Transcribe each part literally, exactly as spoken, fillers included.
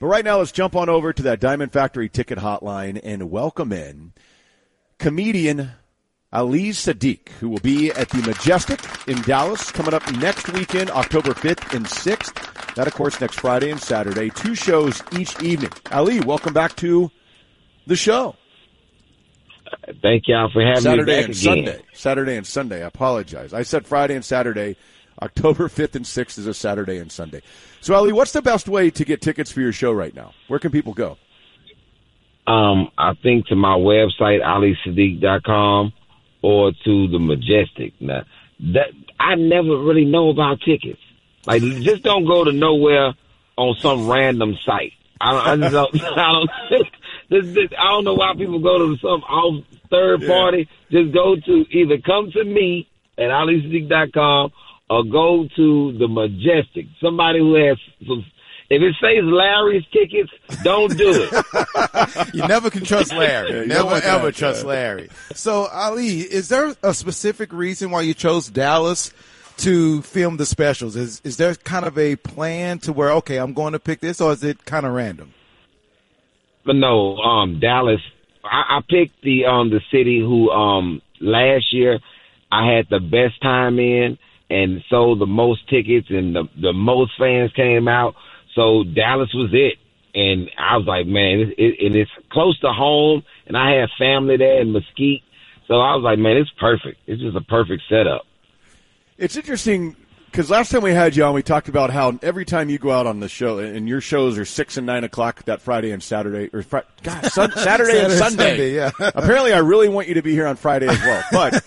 But right now, let's jump on over to that Diamond Factory ticket hotline and welcome in comedian Ali Siddiq, who will be at the Majestic in Dallas coming up next weekend, October fifth and sixth. That, of course, next Friday and Saturday. Two shows each evening. Ali, welcome back to the show. Thank y'all for having Saturday me back and again. Sunday. Saturday and Sunday. I apologize. I said Friday and Saturday. October fifth and sixth is a Saturday and Sunday. So, Ali, what's the best way to get tickets for your show right now? Where can people go? Um, I think to my website, ali siddiq dot com, or to the Majestic. Now, that I never really know about tickets. Like, just don't go to nowhere on some random site. I, I just don't. I don't. This, this, I don't know why people go to some off third party. Yeah. Just go to either come to me at ali siddiq dot com or go to the Majestic. Somebody who has some. If it says Larry's tickets, don't do it. You never can trust Larry. Yeah, never, never ever can, trust yeah. Larry. So, Ali, is there a specific reason why you chose Dallas to film the specials? Is is there kind of a plan to where, okay, I'm going to pick this, or is it kind of random? But no, um, Dallas, I, I picked the um the city who um last year I had the best time in and sold the most tickets and the, the most fans came out. So Dallas was it. And I was like, man, it, it, and it's close to home, and I have family there in Mesquite. So I was like, man, it's perfect. It's just a perfect setup. It's interesting because last time we had you on, we talked about how every time you go out on the show, and your shows are six and nine o'clock that Friday and Saturday, or fr- God, sun, Saturday, Saturday and Sunday. Sunday, yeah. Apparently, I really want you to be here on Friday as well. But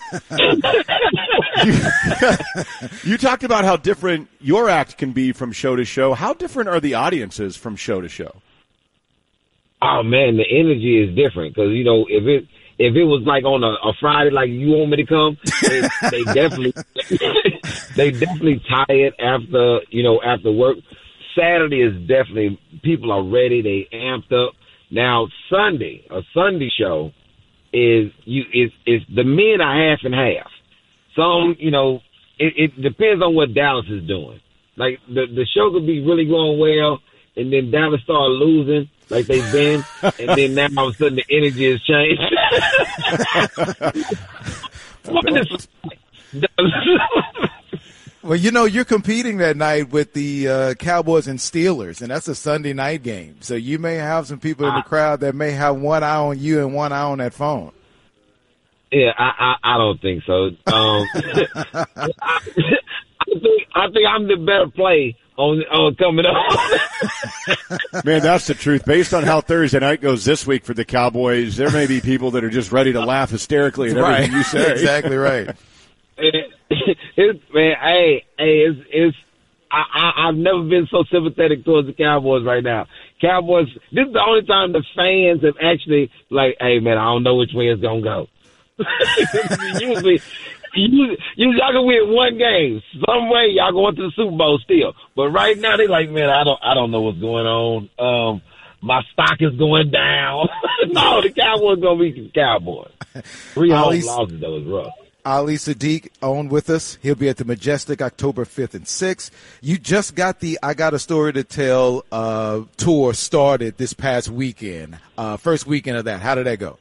you, you talked about how different your act can be from show to show. How different are the audiences from show to show? Oh man, the energy is different because you know if it. If it was like on a, a Friday, like you want me to come, they, they definitely, they definitely tired after, you know, after work. Saturday is definitely, people are ready. They amped up. Now Sunday, a Sunday show is you, is, is the men are half and half. Some, you know, it, it depends on what Dallas is doing. Like the, the show could be really going well and then Dallas start losing like they've been, and then now all of a sudden the energy has changed. Well, you know, you're competing that night with the uh, Cowboys and Steelers, and that's a Sunday night game. So you may have some people in the crowd that may have one eye on you and one eye on that phone. Yeah, I, I, I don't think so. Um, I, I think I think I'm the better play on on coming up. Man, that's the truth. Based on how Thursday night goes this week for the Cowboys, there may be people that are just ready to laugh hysterically at everything right. you say. Exactly right. It, it's, man, hey, hey, it's, it's I, I, I've never been so sympathetic towards the Cowboys right now. Cowboys, this is the only time the fans have actually like, hey, man, I don't know which way it's gonna go. Usually. You, you, y'all can win one game. Some way y'all going to the Super Bowl still. But right now they like, man, I don't I don't know what's going on. Um, my stock is going down. No, the Cowboys gonna beat the Cowboys. Three home losses though is rough. Ali Siddiq on with us. He'll be at the Majestic October fifth and sixth. You just got the I Got a Story to Tell uh, tour started this past weekend. Uh, first weekend of that. How did that go?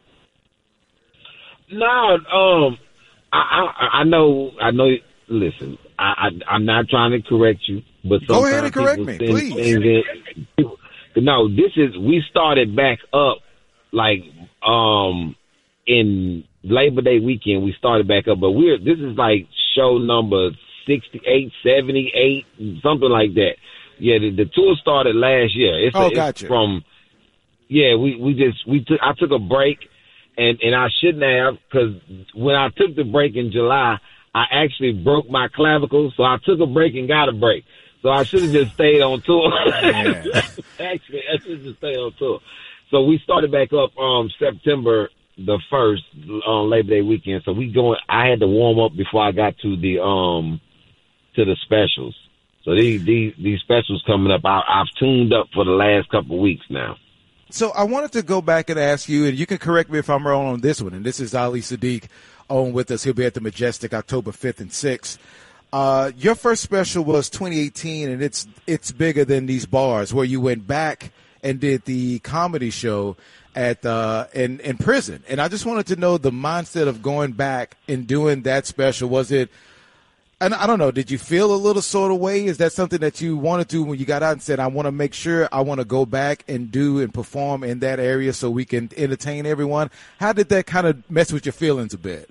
No, um, I, I, I know, I know. Listen, I, I, I'm not trying to correct you, but go ahead and correct me, please. In, no, this is we started back up like um in Labor Day weekend. We started back up, but we're this is like show number sixty-eight, seventy-eight, something like that. Yeah, the, the tour started last year. It's, oh, it's gotcha. From yeah, we we just we took I took a break. And and I shouldn't have, because when I took the break in July, I actually broke my clavicle. So I took a break and got a break. So I should have just stayed on tour. Actually, I should have just stayed on tour. So we started back up um September the first on Labor Day weekend. So we going. I had to warm up before I got to the um to the specials. So these these these specials coming up. I, I've tuned up for the last couple of weeks now. So I wanted to go back and ask you, and you can correct me if I'm wrong on this one, and this is Ali Siddiq on with us. He'll be at the Majestic October fifth and sixth. Uh, your first special was twenty eighteen, and it's it's bigger than these bars, where you went back and did the comedy show at uh, in in prison. And I just wanted to know the mindset of going back and doing that special. Was it? And I don't know, did you feel a little sort of way? Is that something that you wanted to when you got out and said, I want to make sure I want to go back and do and perform in that area so we can entertain everyone? How did that kind of mess with your feelings a bit?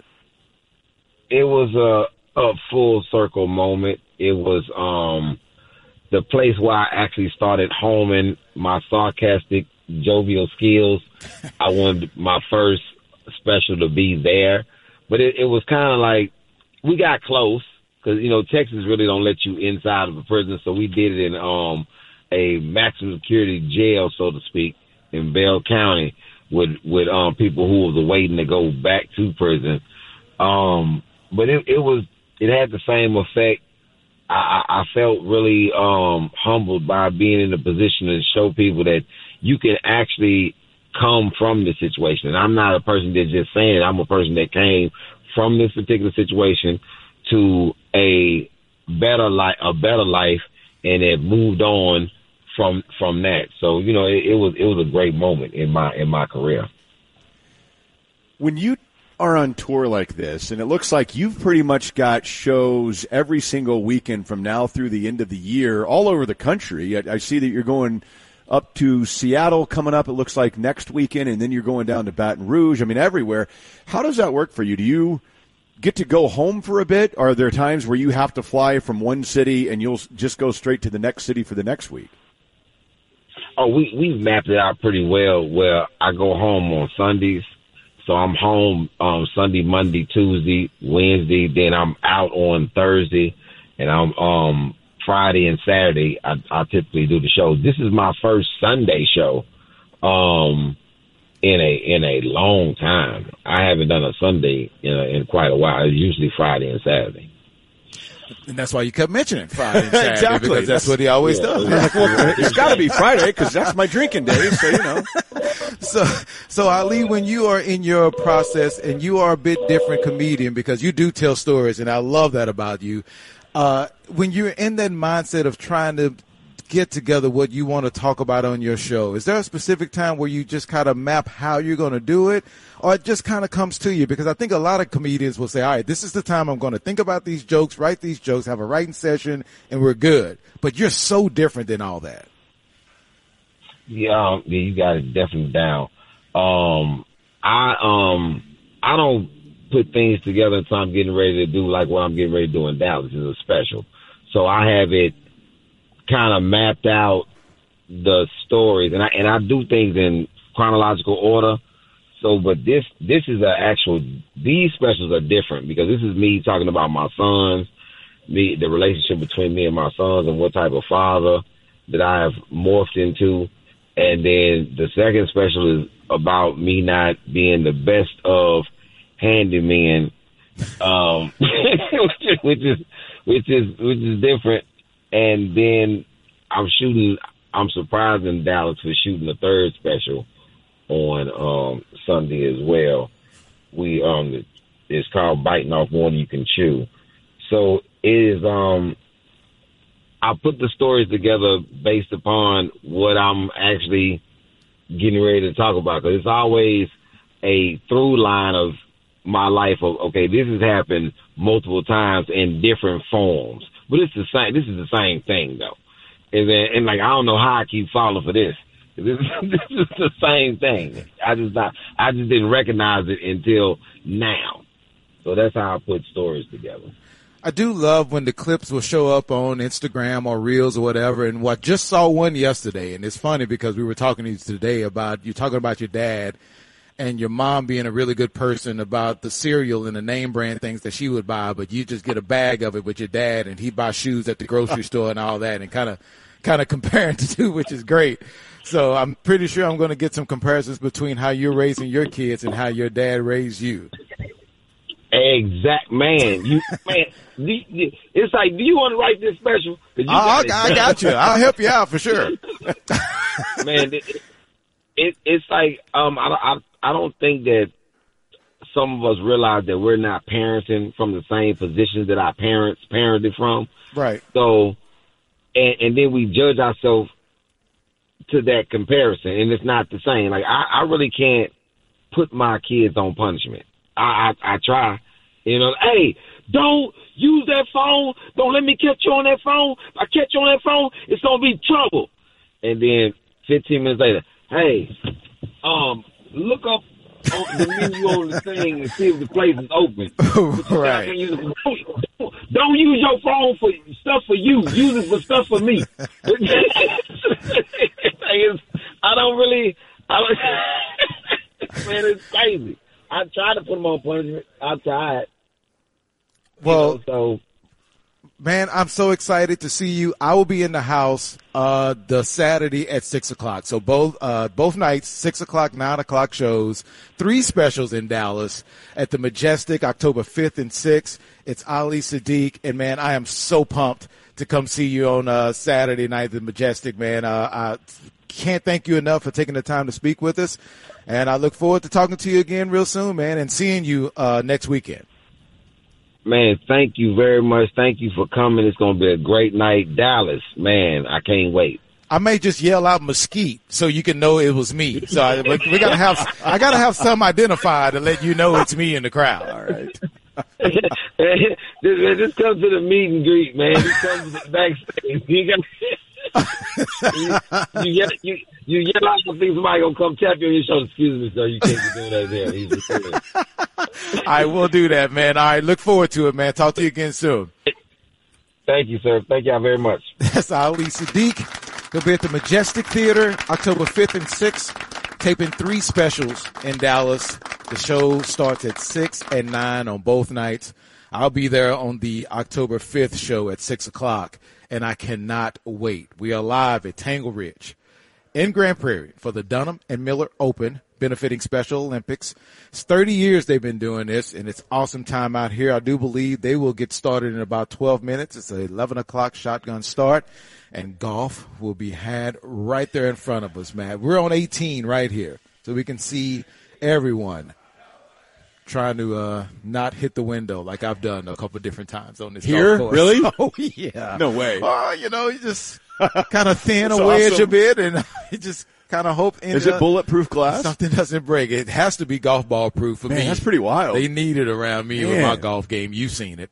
It was a, a full circle moment. It was um, the place where I actually started homing my sarcastic, jovial skills. I wanted my first special to be there. But it, it was kind of like we got close. Because, you know, Texas really don't let you inside of a prison, so we did it in um, a maximum security jail, so to speak, in Bell County with with um, people who was waiting to go back to prison. Um, but it, it was it had the same effect. I, I felt really um, humbled by being in a position to show people that you can actually come from this situation. And I'm not a person that's just saying it. I'm a person that came from this particular situation to a better life, a better life, and have moved on from from that. So you know, it, it was it was a great moment in my in my career. When you are on tour like this, and it looks like you've pretty much got shows every single weekend from now through the end of the year, all over the country. I, I see that you're going up to Seattle coming up. It looks like next weekend, and then you're going down to Baton Rouge. I mean, everywhere. How does that work for you? Do you get to go home for a bit? Are there times where you have to fly from one city and you'll just go straight to the next city for the next week? Oh, we, we've mapped it out pretty well where I go home on Sundays. So I'm home um, Sunday, Monday, Tuesday, Wednesday. Then I'm out on Thursday. And I'm um, Friday and Saturday, I, I typically do the show. This is my first Sunday show. Um In a in a long time. I haven't done a Sunday in, a, in quite a while. It's usually Friday and Saturday. And that's why you kept mentioning Friday and Saturday. Exactly. Because that's what he always Yeah. does. Like, well, it's got to be Friday because that's my drinking day, so, you know. So, so Ali, when you are in your process and you are a bit different comedian because you do tell stories, and I love that about you. Uh, when you're in that mindset of trying to get together what you want to talk about on your show, is there a specific time where you just kind of map how you're going to do it, or it just kind of comes to you? Because I think a lot of comedians will say, all right, this is the time I'm going to think about these jokes, write these jokes, have a writing session, and we're good. But you're so different than all that. Yeah, um, yeah, you got it definitely down. Um, I um, I don't put things together until I'm getting ready to do like what I'm getting ready to do in Dallas. It's a special. So I have it kind of mapped out, the stories, and I and I do things in chronological order. So, but this this is an actual. These specials are different because this is me talking about my sons, me the relationship between me and my sons, and what type of father that I have morphed into. And then the second special is about me not being the best of handymen, um, which is which is which is different. And then I'm shooting. I'm surprised in Dallas for shooting the third special on um, Sunday as well. We um, it's called Biting Off More Than You Can Chew. So it is. Um, I put the stories together based upon what I'm actually getting ready to talk about, because it's always a through line of my life of, okay, this has happened multiple times in different forms, but it's the same. This is the same thing though, and then, and like I don't know how I keep falling for this. This, this is the same thing. I just not, I just didn't recognize it until now. So that's how I put stories together. I do love when the clips will show up on Instagram or Reels or whatever. And what just saw one yesterday, and it's funny because we were talking to you today about you talking about your dad and your mom being a really good person about the cereal and the name brand things that she would buy, but you just get a bag of it with your dad and he'd buy shoes at the grocery store and all that, and kind of kind of comparing the two, which is great. So I'm pretty sure I'm going to get some comparisons between how you're raising your kids and how your dad raised you. Exact man, you man. It's like, do you want to write this special? You I, I, I got you. I'll help you out for sure. Man, it, it, it's like um, I, I I don't think that some of us realize that we're not parenting from the same positions that our parents parented from. Right. So, and, and then we judge ourselves to that comparison, and it's not the same. Like I, I really can't put my kids on punishment. I, I I try, you know. Hey, don't use that phone. Don't let me catch you on that phone. If I catch you on that phone, it's gonna be trouble. And then fifteen minutes later, hey, um, look up on the menu on the thing and see if the place is open. Right. Don't, don't use your phone for stuff for you. Use it for stuff for me. I don't really. I don't, man, it's crazy. I try to put them on punishment. I tried. Well, you know, so. Man, I'm so excited to see you. I will be in the house uh the Saturday at six o'clock. So both uh both nights, six o'clock, nine o'clock shows, three specials in Dallas at the Majestic, October fifth and sixth. It's Ali Siddiq, and man, I am so pumped to come see you on uh Saturday night at the Majestic. Man, uh, I can't thank you enough for taking the time to speak with us, and I look forward to talking to you again real soon, man, and seeing you uh next weekend. Man, thank you very much. Thank you for coming. It's going to be a great night. Dallas, man, I can't wait. I may just yell out Mesquite so you can know it was me. So I, we, we gotta have, I gotta have some identifier to let you know it's me in the crowd. All right. just, just come to the meet and greet, man. Just come to the backstage. You, got, you, you, get, you, you yell out and think somebody gonna come tap you on your shoulder. Excuse me, sir. You can't be doing that there. He's just doing it. I will do that, man. All right, look forward to it, man. Talk to you again soon. Thank you, sir. Thank y'all very much. That's Ali Siddiq. He'll be at the Majestic Theater October fifth and sixth, taping three specials in Dallas. The show starts at six and nine on both nights. I'll be there on the October fifth show at six o'clock, and I cannot wait. We are live at Tangle Ridge in Grand Prairie for the Dunham and Miller Open, benefiting Special Olympics. It's thirty years they've been doing this, and it's awesome time out here. I do believe they will get started in about twelve minutes. It's an eleven o'clock shotgun start, and golf will be had right there in front of us, man. We're on eighteen right here, so we can see everyone trying to uh, not hit the window like I've done a couple different times on this Here? golf course. Really? Oh, yeah. No way. Oh, you know, you just kind of thin a That's wedge awesome. a bit, and you just kind of hope. Is it bulletproof glass? Something doesn't break. It has to be golf ball proof for Man, me. that's pretty wild. They need it around me with Man. my golf game. You've seen it.